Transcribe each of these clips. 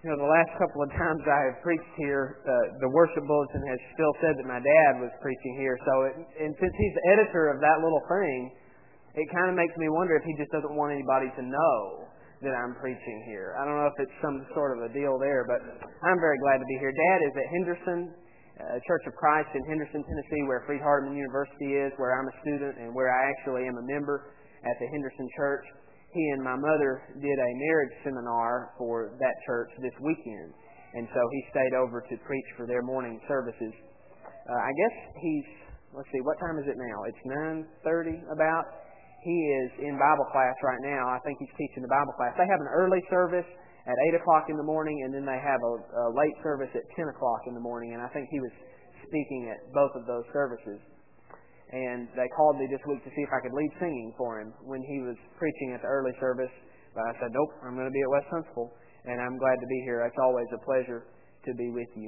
The last couple of times I have preached here, the worship bulletin has still said that my dad was preaching here. And since he's the editor of that little thing, it kind of makes me wonder if he just doesn't want anybody to know that I'm preaching here. I don't know if it's some sort of a deal there, but I'm very glad to be here. Dad is at Henderson, Church of Christ in Henderson, Tennessee, where Freed-Hardeman University is, where I'm a student and where I actually am a member at the Henderson Church. He and my mother did a marriage seminar for that church this weekend, and so he stayed over to preach for their morning services. I guess let's see, what time is it now? It's 9:30 about. He is in Bible class right now. I think he's teaching the Bible class. They have an early service at 8 o'clock in the morning, and then they have a late service at 10 o'clock in the morning, and I think he was speaking at both of those services. And they called me this week to see if I could lead singing for him when he was preaching at the early service. But I said, nope, I'm going to be at West Huntsville, and I'm glad to be here. It's always a pleasure to be with you.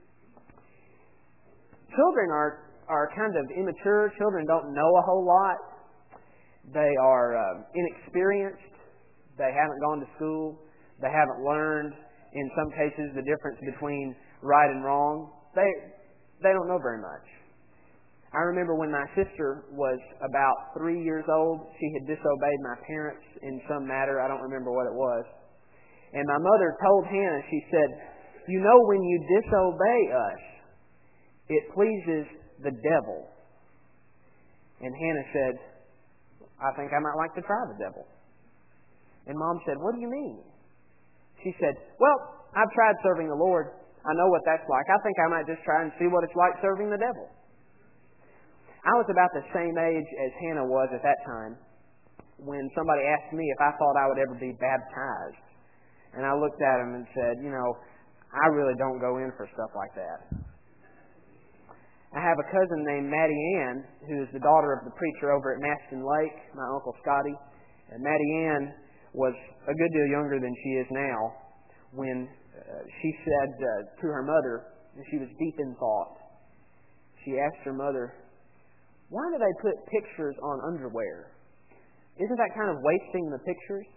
Children are kind of immature. Children don't know a whole lot. They are inexperienced. They haven't gone to school. They haven't learned, in some cases, the difference between right and wrong. They don't know very much. I remember when my sister was about 3 years old, she had disobeyed my parents in some matter. I don't remember what it was. And my mother told Hannah, she said, you know, when you disobey us, it pleases the devil. And Hannah said, I think I might like to try the devil. And Mom said, what do you mean? She said, well, I've tried serving the Lord. I know what that's like. I think I might just try and see what it's like serving the devil. I was about the same age as Hannah was at that time when somebody asked me if I thought I would ever be baptized. And I looked at him and said, I really don't go in for stuff like that. I have a cousin named Maddie Ann, who is the daughter of the preacher over at Maston Lake, my Uncle Scotty. And Maddie Ann was a good deal younger than she is now when she said to her mother, and she was deep in thought, she asked her mother, why do they put pictures on underwear? Isn't that kind of wasting the pictures?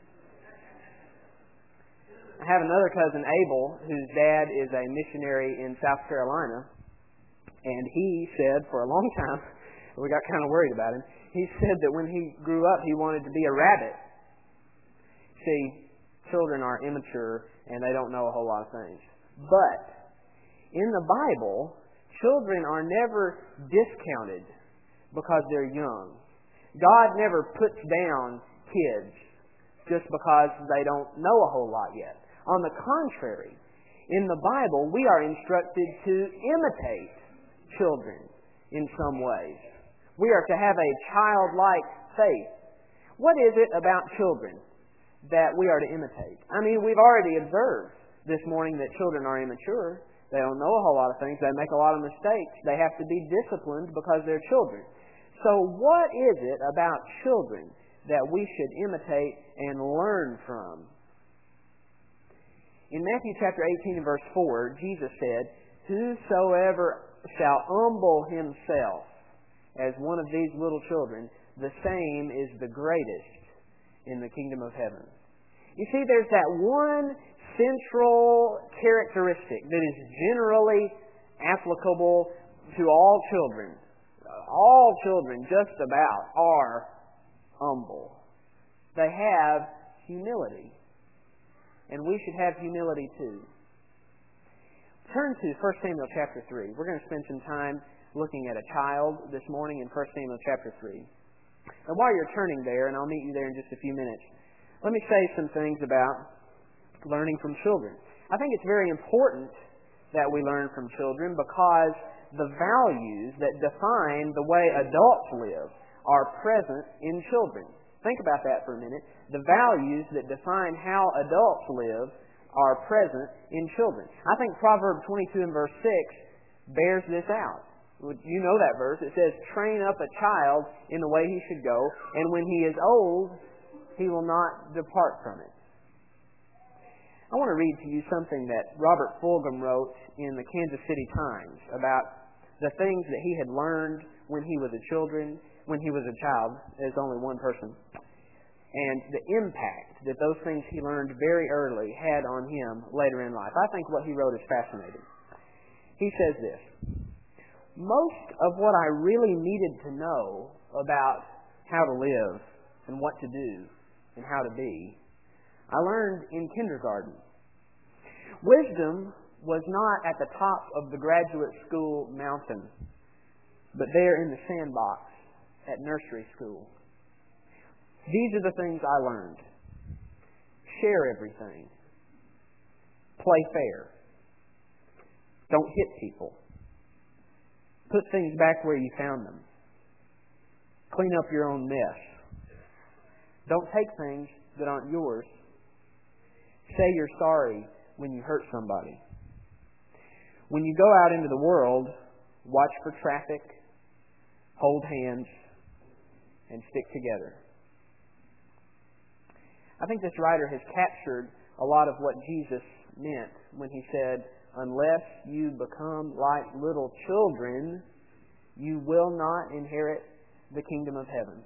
I have another cousin, Abel, whose dad is a missionary in South Carolina. And he said for a long time, we got kind of worried about him, he said that when he grew up, he wanted to be a rabbit. See, children are immature and they don't know a whole lot of things. But in the Bible, children are never discounted because they're young. God never puts down kids just because they don't know a whole lot yet. On the contrary, in the Bible, we are instructed to imitate children in some ways. We are to have a childlike faith. What is it about children that we are to imitate? I mean, we've already observed this morning that children are immature. They don't know a whole lot of things. They make a lot of mistakes. They have to be disciplined because they're children. So what is it about children that we should imitate and learn from? In Matthew chapter 18 and verse 4, Jesus said, whosoever shall humble himself as one of these little children, the same is the greatest in the kingdom of heaven. You see, there's that one central characteristic that is generally applicable to all children. All children, just about, are humble. They have humility. And we should have humility too. Turn to 1 Samuel chapter 3. We're going to spend some time looking at a child this morning in 1 Samuel chapter 3. And while you're turning there, and I'll meet you there in just a few minutes, let me say some things about learning from children. I think it's very important that we learn from children because the values that define the way adults live are present in children. Think about that for a minute. The values that define how adults live are present in children. I think Proverbs 22 and verse 6 bears this out. You know that verse. It says, train up a child in the way he should go, and when he is old, he will not depart from it. I want to read to you something that Robert Fulghum wrote in the Kansas City Times about the things that he had learned when he was a child. There's only one person. and the impact that those things he learned very early had on him later in life. I think what he wrote is fascinating. He says this: most of what I really needed to know about how to live and what to do and how to be, I learned in kindergarten. Wisdom was not at the top of the graduate school mountain, but there in the sandbox at nursery school. These are the things I learned. Share everything. Play fair. Don't hit people. Put things back where you found them. Clean up your own mess. Don't take things that aren't yours. Say you're sorry when you hurt somebody. When you go out into the world, watch for traffic, hold hands, and stick together. I think this writer has captured a lot of what Jesus meant when he said, unless you become like little children, you will not inherit the kingdom of heaven.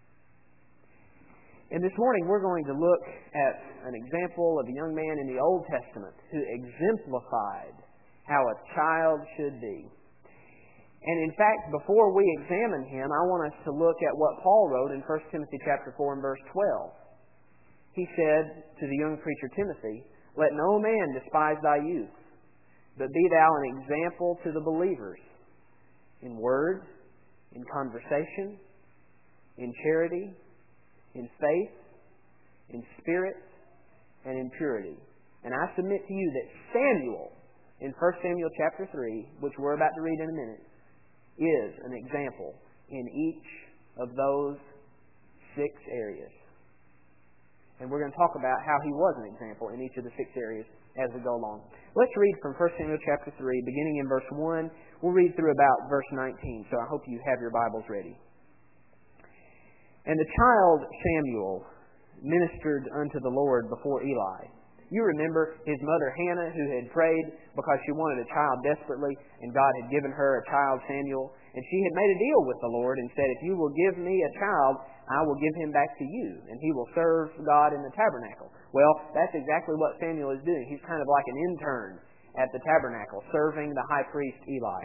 And this morning we're going to look at an example of a young man in the Old Testament who exemplified how a child should be. And in fact, before we examine him, I want us to look at what Paul wrote in 1 Timothy chapter 4 and verse 12. He said to the young preacher Timothy, let no man despise thy youth, but be thou an example to the believers in word, in conversation, in charity, in faith, in spirit, and in purity. And I submit to you that Samuel, in 1 Samuel chapter 3, which we're about to read in a minute, is an example in each of those 6 areas. And we're going to talk about how he was an example in each of the 6 areas as we go along. Let's read from 1 Samuel chapter 3, beginning in verse 1. We'll read through about verse 19, so I hope you have your Bibles ready. And the child Samuel ministered unto the Lord before Eli. You remember his mother Hannah, who had prayed because she wanted a child desperately, and God had given her a child, Samuel. And she had made a deal with the Lord and said, if you will give me a child, I will give him back to you, and he will serve God in the tabernacle. Well, that's exactly what Samuel is doing. He's kind of like an intern at the tabernacle, serving the high priest Eli.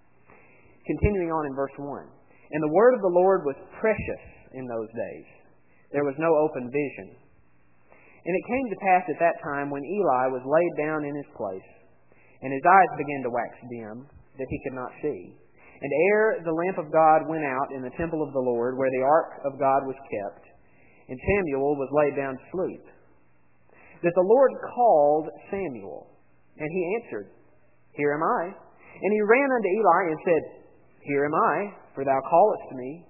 Continuing on in verse 1. And the word of the Lord was precious in those days. There was no open vision. And it came to pass at that time when Eli was laid down in his place, and his eyes began to wax dim, that he could not see. And ere the lamp of God went out in the temple of the Lord, where the ark of God was kept, and Samuel was laid down to sleep, that the Lord called Samuel, and he answered, Here am I. And he ran unto Eli and said, Here am I, for thou callest me.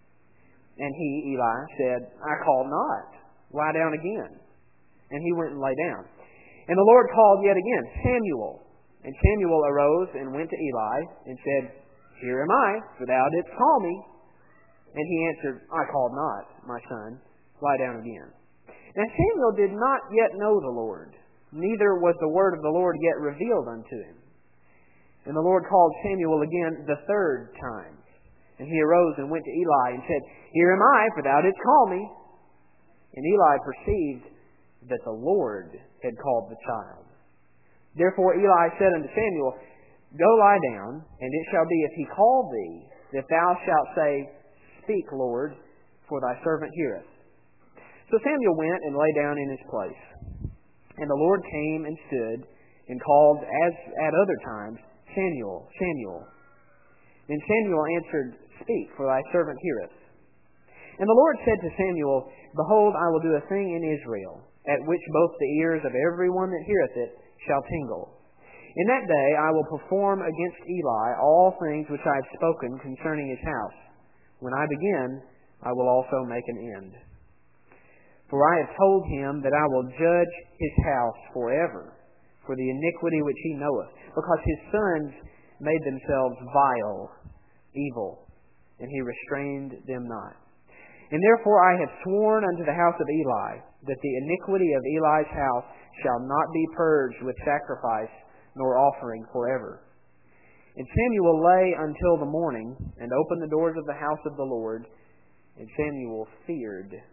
And he, Eli, said, I call not. Lie down again. And he went and lay down. And the Lord called yet again, Samuel. And Samuel arose and went to Eli and said, Here am I, for thou didst call me. And he answered, I called not, my son. Lie down again. Now Samuel did not yet know the Lord, neither was the word of the Lord yet revealed unto him. And the Lord called Samuel again the 3rd time. And he arose and went to Eli and said, Here am I, for thou didst call me. And Eli perceived that the Lord had called the child. Therefore Eli said unto Samuel, Go lie down, and it shall be, if he call thee, that thou shalt say, Speak, Lord, for thy servant heareth. So Samuel went and lay down in his place. And the Lord came and stood, and called, as at other times, Samuel, Samuel. Then Samuel answered, Speak, for thy servant heareth. And the Lord said to Samuel, Behold, I will do a thing in Israel, at which both the ears of every one that heareth it shall tingle. In that day I will perform against Eli all things which I have spoken concerning his house. When I begin, I will also make an end. For I have told him that I will judge his house forever, for the iniquity which he knoweth, because his sons made themselves vile, evil, and he restrained them not. And therefore I have sworn unto the house of Eli, that the iniquity of Eli's house shall not be purged with sacrifice nor offering forever. And Samuel lay until the morning, and opened the doors of the house of the Lord, and Samuel feared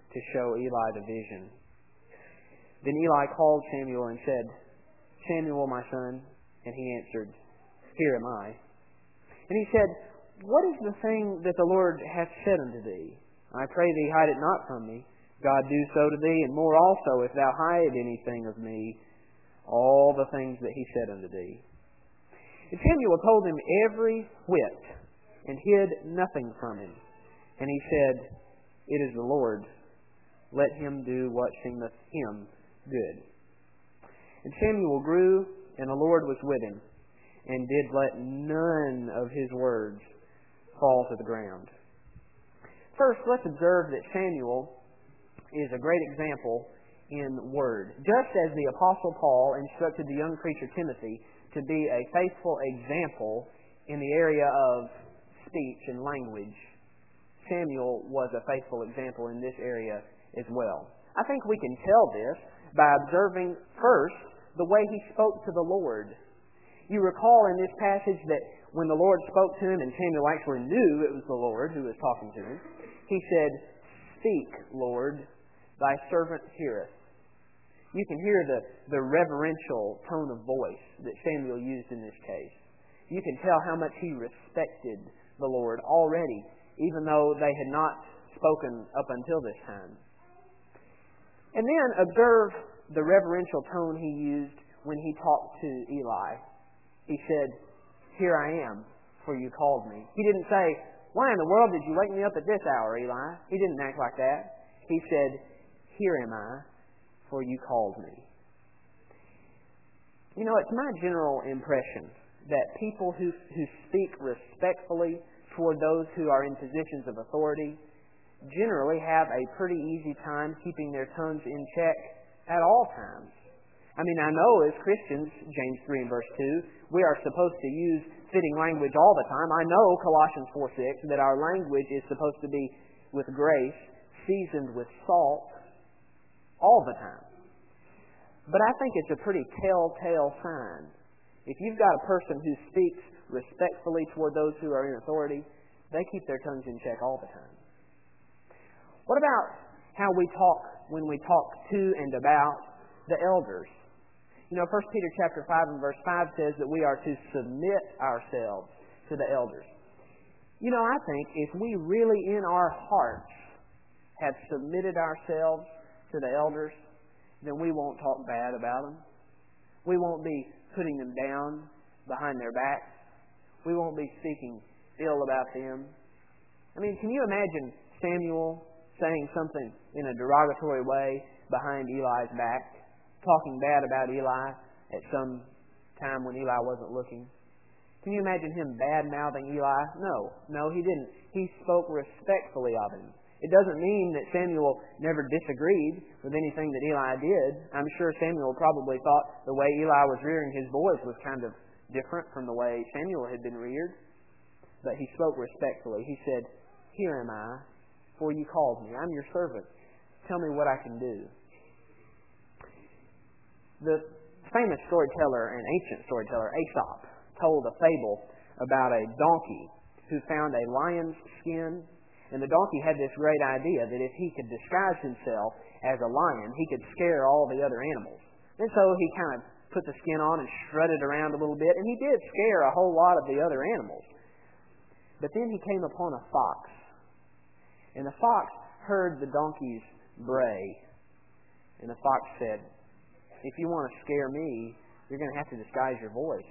to show Eli the vision. Then Eli called Samuel and said, "Samuel, my son." And he answered, "Here am I." And he said, "What is the thing that the Lord hath said unto thee? I pray thee, hide it not from me. God do so to thee, and more also, if thou hide anything of me, all the things that he said unto thee." And Samuel told him every whit, and hid nothing from him. And he said, "It is the Lord. Let him do what seemeth him good." And Samuel grew, and the Lord was with him, and did let none of his words fall to the ground. First, let's observe that Samuel is a great example in word. Just as the Apostle Paul instructed the young preacher Timothy to be a faithful example in the area of speech and language, Samuel was a faithful example in this area as well. I think we can tell this by observing first the way he spoke to the Lord. You recall in this passage that when the Lord spoke to him, and Samuel actually knew it was the Lord who was talking to him, he said, "Speak, Lord, thy servant heareth." You can hear the reverential tone of voice that Samuel used in this case. You can tell how much he respected the Lord already, even though they had not spoken up until this time. And then observe the reverential tone he used when he talked to Eli. He said, "Here I am, for you called me." He didn't say, "Why in the world did you wake me up at this hour, Eli?" He didn't act like that. He said, "Here am I, for you called me." You know, it's my general impression that people who speak respectfully toward those who are in positions of authority generally have a pretty easy time keeping their tongues in check at all times. I mean, I know as Christians, James 3 and verse 2, we are supposed to use fitting language all the time. I know Colossians 4:6 that our language is supposed to be with grace, seasoned with salt, all the time. But I think it's a pretty telltale sign. If you've got a person who speaks respectfully toward those who are in authority, they keep their tongues in check all the time. What about how we talk when we talk to and about the elders? You know, 1 Peter chapter 5 and verse 5 says that we are to submit ourselves to the elders. You know, I think if we really in our hearts have submitted ourselves to the elders, then we won't talk bad about them. We won't be putting them down behind their backs. We won't be speaking ill about them. I mean, can you imagine Samuel saying something in a derogatory way behind Eli's back, talking bad about Eli at some time when Eli wasn't looking? Can you imagine him bad-mouthing Eli? No, he didn't. He spoke respectfully of him. It doesn't mean that Samuel never disagreed with anything that Eli did. I'm sure Samuel probably thought the way Eli was rearing his boys was kind of different from the way Samuel had been reared. But he spoke respectfully. He said, "Here am I, for you called me. I'm your servant. Tell me what I can do." The famous storyteller and ancient storyteller Aesop told a fable about a donkey who found a lion's skin. And the donkey had this great idea that if he could disguise himself as a lion, he could scare all the other animals. And so he kind of put the skin on and strutted around a little bit, and he did scare a whole lot of the other animals. But then he came upon a fox. And the fox heard the donkey's bray. And the fox said, "If you want to scare me, you're going to have to disguise your voice."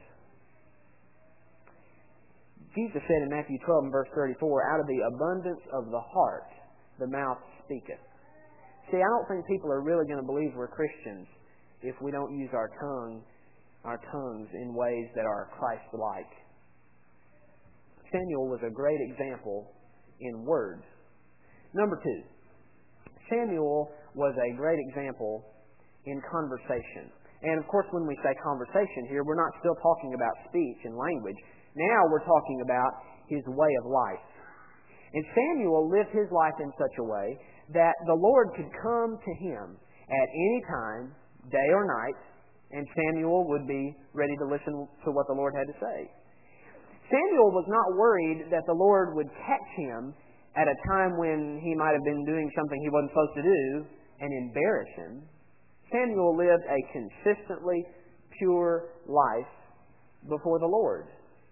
Jesus said in Matthew 12 and verse 34, "Out of the abundance of the heart, the mouth speaketh." See, I don't think people are really going to believe we're Christians if we don't use our tongues in ways that are Christ-like. Samuel was a great example in words. Number 2, Samuel was a great example in conversation. And of course, when we say conversation here, we're not still talking about speech and language. Now we're talking about his way of life. And Samuel lived his life in such a way that the Lord could come to him at any time, day or night, and Samuel would be ready to listen to what the Lord had to say. Samuel was not worried that the Lord would catch him at a time when he might have been doing something he wasn't supposed to do and embarrass him, Samuel lived a consistently pure life before the Lord.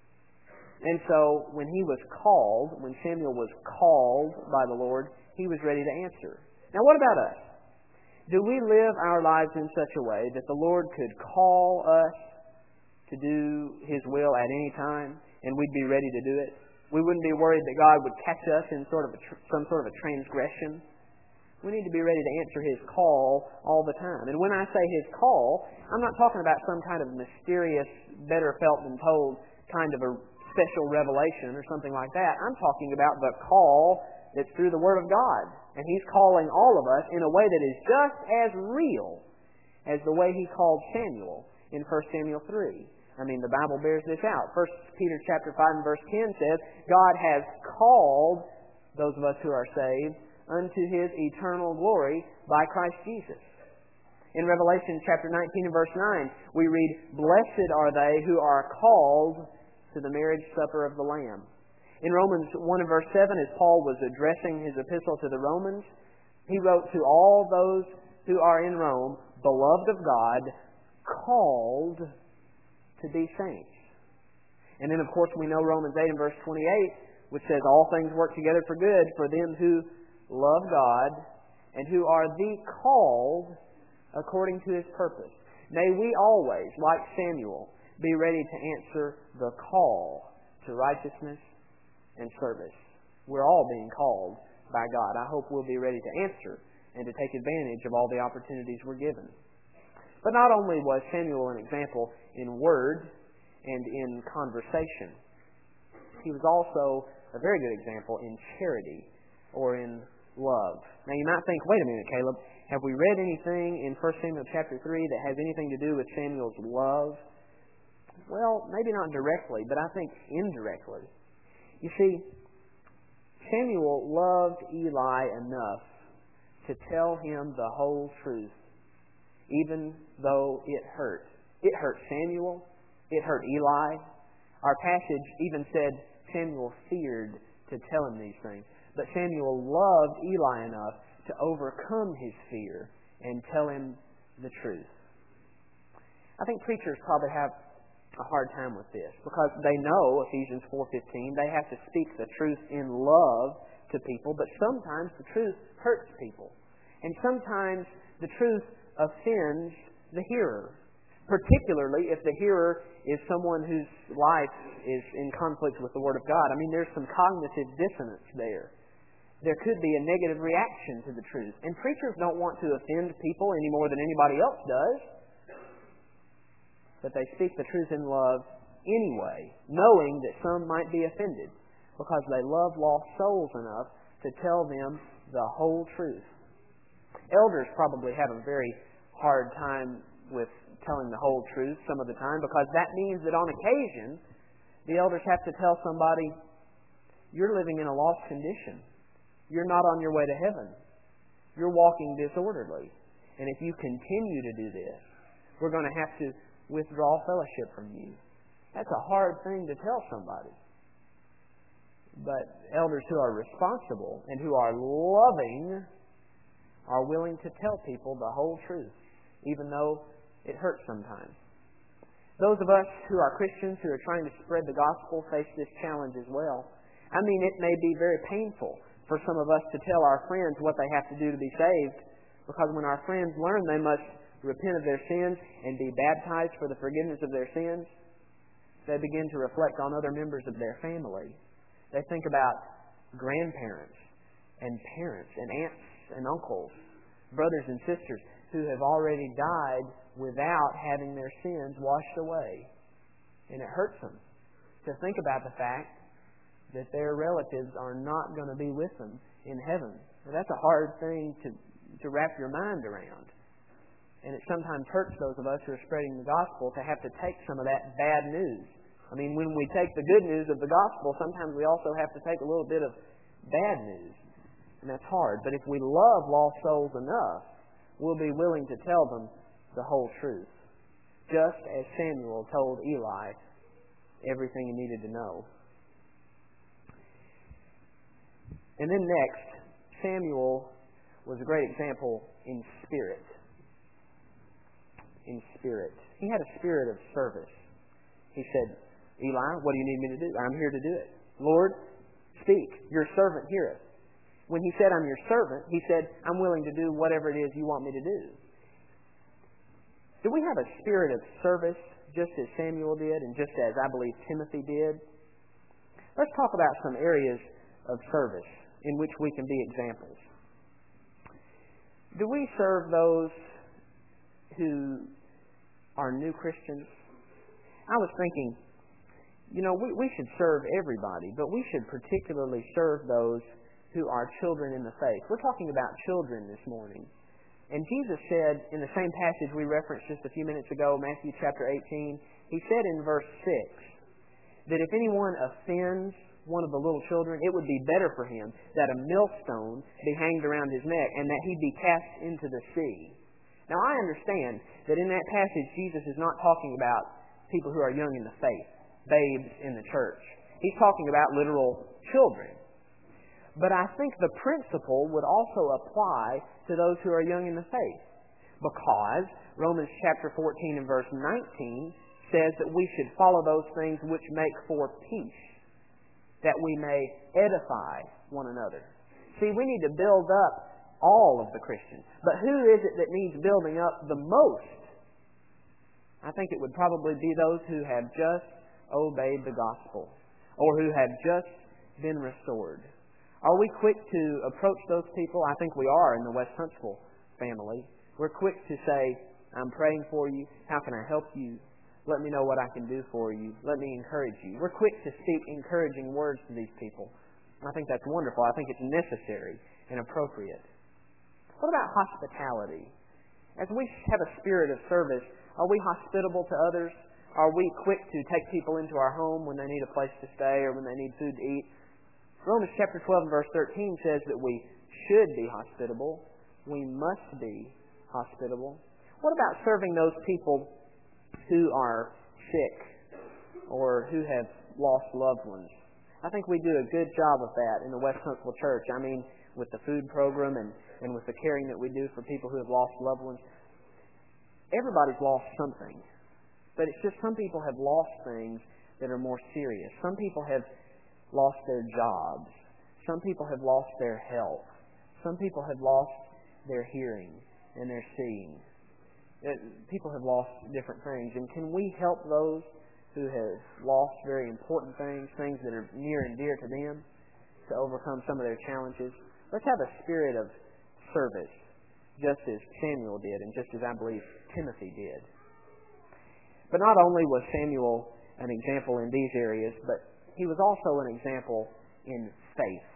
And so when Samuel was called by the Lord, he was ready to answer. Now what about us? Do we live our lives in such a way that the Lord could call us to do His will at any time and we'd be ready to do it? We wouldn't be worried that God would catch us in some sort of a transgression. We need to be ready to answer His call all the time. And when I say His call, I'm not talking about some kind of mysterious, better felt than told kind of a special revelation or something like that. I'm talking about the call that's through the Word of God. And He's calling all of us in a way that is just as real as the way He called Samuel in 1 Samuel 3. I mean, the Bible bears this out. 1 Peter chapter 5 and verse 10 says, God has called those of us who are saved unto His eternal glory by Christ Jesus. In Revelation chapter 19 and verse 9, we read, Blessed are they who are called to the marriage supper of the Lamb. In Romans 1 and verse 7, as Paul was addressing his epistle to the Romans, he wrote to all those who are in Rome, beloved of God, called to be saints. And then, of course, we know Romans 8 and verse 28, which says, All things work together for good for them who love God and who are the called according to His purpose. May we always, like Samuel, be ready to answer the call to righteousness and service. We're all being called by God. I hope we'll be ready to answer and to take advantage of all the opportunities we're given. But not only was Samuel an example in word and in conversation, he was also a very good example in charity or in love. Now you might think, wait a minute, Caleb, have we read anything in 1 Samuel chapter 3 that has anything to do with Samuel's love? Well, maybe not directly, but I think indirectly. You see, Samuel loved Eli enough to tell him the whole truth, even though it hurt. It hurt Samuel. It hurt Eli. Our passage even said Samuel feared to tell him these things. But Samuel loved Eli enough to overcome his fear and tell him the truth. I think preachers probably have a hard time with this because they know, Ephesians 4:15, they have to speak the truth in love to people, but sometimes the truth hurts people. And sometimes the truth offends the hearer, particularly if the hearer is someone whose life is in conflict with the Word of God. I mean, there's some cognitive dissonance there. There could be a negative reaction to the truth. And preachers don't want to offend people any more than anybody else does. But they speak the truth in love anyway, knowing that some might be offended because they love lost souls enough to tell them the whole truth. Elders probably have a very hard time with telling the whole truth some of the time because that means that on occasion the elders have to tell somebody, you're living in a lost condition. You're not on your way to heaven. You're walking disorderly. And if you continue to do this, we're going to have to withdraw fellowship from you. That's a hard thing to tell somebody. But elders who are responsible and who are loving are willing to tell people the whole truth, even though it hurts sometimes. Those of us who are Christians who are trying to spread the gospel face this challenge as well. I mean, it may be very painful for some of us to tell our friends what they have to do to be saved, because when our friends learn they must repent of their sins and be baptized for the forgiveness of their sins, they begin to reflect on other members of their family. They think about grandparents and parents and aunts and uncles, brothers and sisters who have already died without having their sins washed away. And it hurts them to think about the fact that their relatives are not going to be with them in heaven. Now, that's a hard thing to wrap your mind around. And it sometimes hurts those of us who are spreading the gospel to have to take some of that bad news. I mean, when we take the good news of the gospel, sometimes we also have to take a little bit of bad news. And that's hard. But if we love lost souls enough, we'll be willing to tell them the whole truth. Just as Samuel told Eli everything he needed to know. And then next, Samuel was a great example in spirit. In spirit. He had a spirit of service. He said, Eli, what do you need me to do? I'm here to do it. Lord, speak. Your servant heareth. When he said, I'm your servant, he said, I'm willing to do whatever it is you want me to do. Do we have a spirit of service just as Samuel did and just as I believe Timothy did? Let's talk about some areas of service in which we can be examples. Do we serve those who are new Christians? I was thinking, we should serve everybody, but we should particularly serve those who are children in the faith. We're talking about children this morning. And Jesus said in the same passage we referenced just a few minutes ago, Matthew chapter 18, He said in verse 6 that if anyone offends one of the little children, it would be better for him that a millstone be hanged around his neck and that he be cast into the sea. Now I understand that in that passage Jesus is not talking about people who are young in the faith, babes in the church. He's talking about literal children. But I think the principle would also apply to those who are young in the faith, because Romans chapter 14 and verse 19 says that we should follow those things which make for peace, that we may edify one another. See, we need to build up all of the Christians. But who is it that needs building up the most? I think it would probably be those who have just obeyed the gospel, or who have just been restored. Are we quick to approach those people? I think we are in the West Huntsville family. We're quick to say, I'm praying for you. How can I help you? Let me know what I can do for you. Let me encourage you. We're quick to speak encouraging words to these people. I think that's wonderful. I think it's necessary and appropriate. What about hospitality? As we have a spirit of service, are we hospitable to others? Are we quick to take people into our home when they need a place to stay or when they need food to eat? Romans chapter 12 and verse 13 says that we should be hospitable. We must be hospitable. What about serving those people who are sick or who have lost loved ones? I think we do a good job of that in the West Huntsville Church. I mean, with the food program and with the caring that we do for people who have lost loved ones. Everybody's lost something. But it's just some people have lost things that are more serious. Some people have lost their jobs. Some people have lost their health. Some people have lost their hearing and their seeing. People have lost different things. And can we help those who have lost very important things, things that are near and dear to them, to overcome some of their challenges? Let's have a spirit of service, just as Samuel did and just as I believe Timothy did. But not only was Samuel an example in these areas, but he was also an example in faith.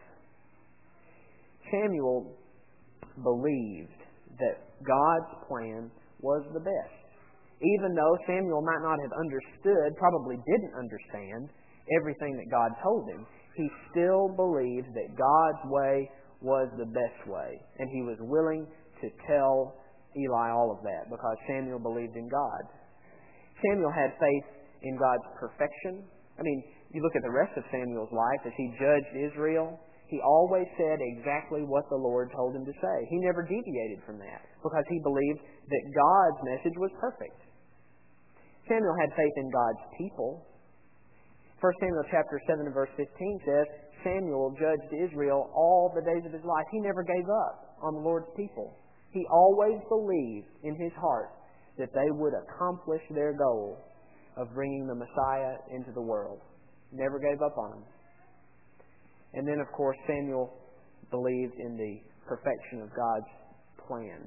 Samuel believed that God's plan was the best. Even though Samuel might not have understood, probably didn't understand everything that God told him, he still believed that God's way was the best way. And he was willing to tell Eli all of that because Samuel believed in God. Samuel had faith in God's perfection. I mean, you look at the rest of Samuel's life as he judged Israel, he always said exactly what the Lord told him to say. He never deviated from that because he believed that God's message was perfect. Samuel had faith in God's people. 1 Samuel chapter 7 and verse 15 says, Samuel judged Israel all the days of his life. He never gave up on the Lord's people. He always believed in his heart that they would accomplish their goal of bringing the Messiah into the world. Never gave up on him. And then, of course, Samuel believed in the perfection of God's plan.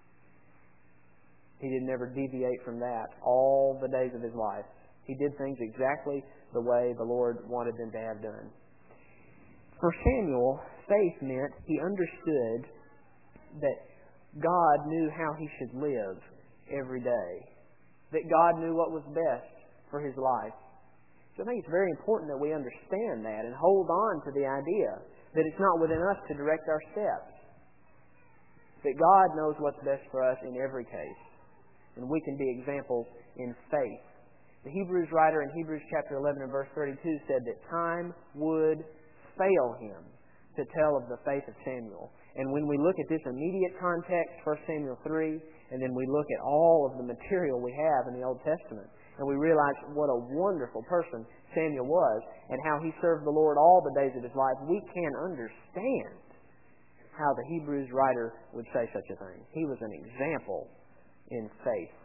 He did never deviate from that all the days of his life. He did things exactly the way the Lord wanted them to have done. For Samuel, faith meant he understood that God knew how he should live every day. That God knew what was best for his life. So I think it's very important that we understand that and hold on to the idea that it's not within us to direct our steps. That God knows what's best for us in every case. And we can be examples in faith. The Hebrews writer in Hebrews chapter 11 and verse 32 said that time would fail him, to tell of the faith of Samuel. And when we look at this immediate context, 1 Samuel 3, and then we look at all of the material we have in the Old Testament, and we realize what a wonderful person Samuel was and how he served the Lord all the days of his life, we can understand how the Hebrews writer would say such a thing. He was an example in faith.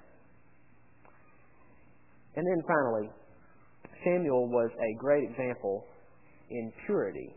And then finally, Samuel was a great example in purity.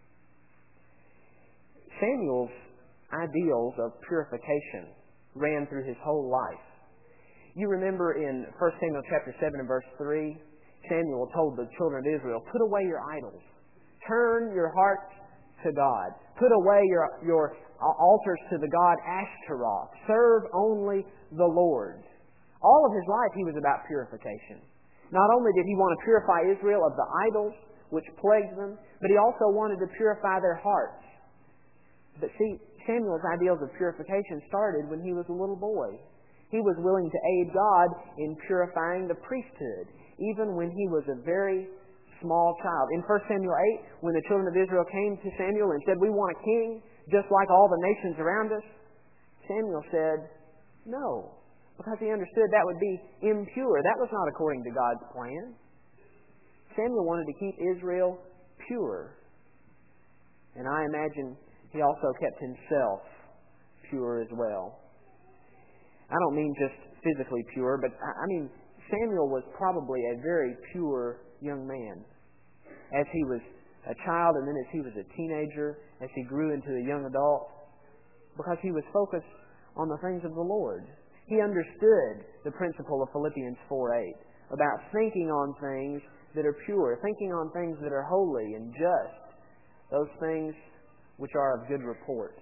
Samuel's ideals of purification ran through his whole life. You remember in 1 Samuel chapter 7 and verse 3, Samuel told the children of Israel, "Put away your idols. Turn your hearts to God. Put away your altars to the god Ashtaroth. Serve only the Lord." All of his life he was about purification. Not only did he want to purify Israel of the idols which plagued them, but he also wanted to purify their hearts. But see, Samuel's ideals of purification started when he was a little boy. He was willing to aid God in purifying the priesthood, even when he was a very small child. In 1 Samuel 8, when the children of Israel came to Samuel and said, "We want a king, just like all the nations around us," Samuel said, "No," because he understood that would be impure. That was not according to God's plan. Samuel wanted to keep Israel pure. And I imagine he also kept himself pure as well. I don't mean just physically pure, but I mean Samuel was probably a very pure young man. As he was a child and then as he was a teenager, as he grew into a young adult, because he was focused on the things of the Lord. He understood the principle of Philippians 4:8 about thinking on things that are pure, thinking on things that are holy and just, those things which are of good report.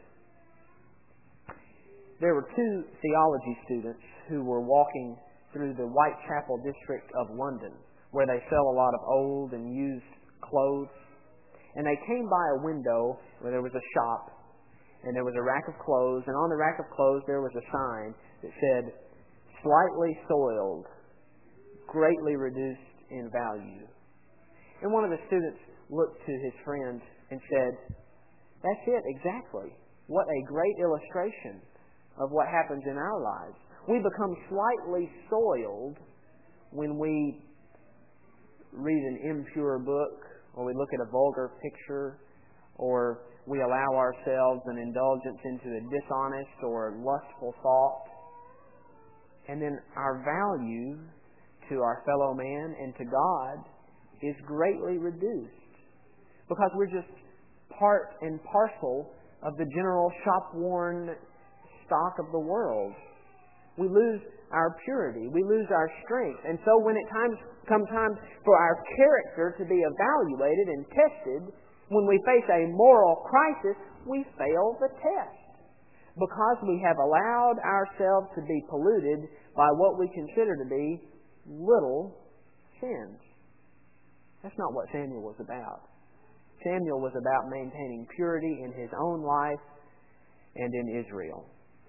There were two theology students who were walking through the Whitechapel district of London, where they sell a lot of old and used clothes. And they came by a window where there was a shop, and there was a rack of clothes, and on the rack of clothes there was a sign that said, "Slightly soiled, greatly reduced in value." And one of the students looked to his friend and said, "That's it, exactly. What a great illustration of what happens in our lives. We become slightly soiled when we read an impure book, or we look at a vulgar picture, or we allow ourselves an indulgence into a dishonest or lustful thought. And then our value to our fellow man and to God is greatly reduced because we're just part and parcel of the general shop-worn stock of the world. We lose our purity. We lose our strength. And so when it comes time for our character to be evaluated and tested, when we face a moral crisis, we fail the test because we have allowed ourselves to be polluted by what we consider to be little sins. That's not what Samuel was about. Samuel was about maintaining purity in his own life and in Israel.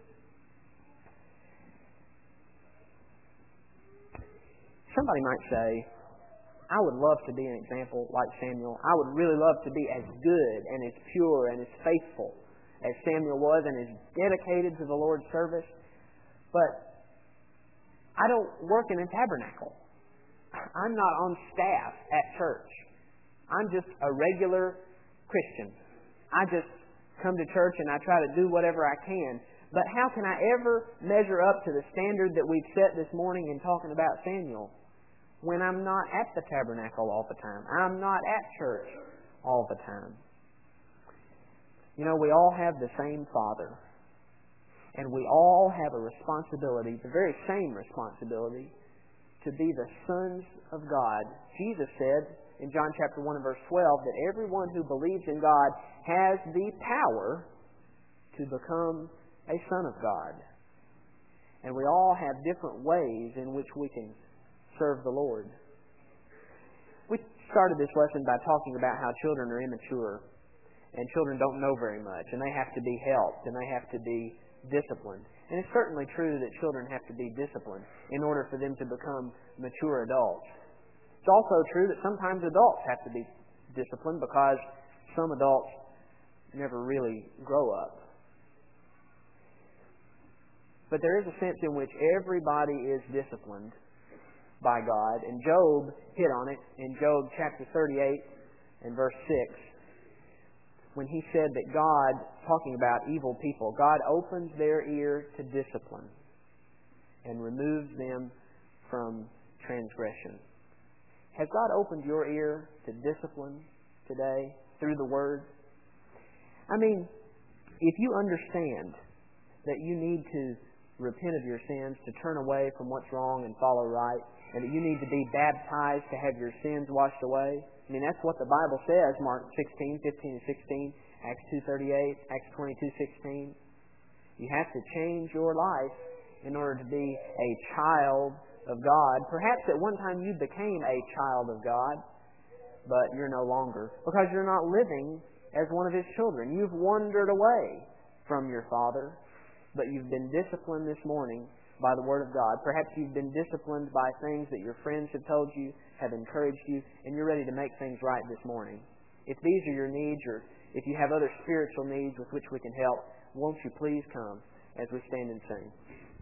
Somebody might say, "I would love to be an example like Samuel. I would really love to be as good and as pure and as faithful as Samuel was and as dedicated to the Lord's service. But I don't work in a tabernacle. I'm not on staff at church. I'm just a regular Christian. I just come to church and I try to do whatever I can. But how can I ever measure up to the standard that we've set this morning in talking about Samuel when I'm not at the tabernacle all the time? I'm not at church all the time." You know, we all have the same Father. And we all have a responsibility, the very same responsibility, to be the sons of God. Jesus said in John chapter 1 and verse 12 that everyone who believes in God has the power to become a son of God. And we all have different ways in which we can serve the Lord. We started this lesson by talking about how children are immature and children don't know very much and they have to be helped and they have to be disciplined. And it's certainly true that children have to be disciplined in order for them to become mature adults. It's also true that sometimes adults have to be disciplined because some adults never really grow up. But there is a sense in which everybody is disciplined by God. And Job hit on it in Job chapter 38 and verse 6, when he said that God, talking about evil people, God opens their ear to discipline and removes them from transgression. Has God opened your ear to discipline today through the Word? I mean, if you understand that you need to repent of your sins, to turn away from what's wrong and follow right, and that you need to be baptized to have your sins washed away. I mean, that's what the Bible says, Mark 16, 15 and 16, Acts 2:38, Acts 22:16. You have to change your life in order to be a child of God. Perhaps at one time you became a child of God, but you're no longer, because you're not living as one of His children. You've wandered away from your Father, but you've been disciplined this morning by the Word of God. Perhaps you've been disciplined by things that your friends have told you, have encouraged you, and you're ready to make things right this morning. If these are your needs, or if you have other spiritual needs with which we can help, won't you please come as we stand and sing.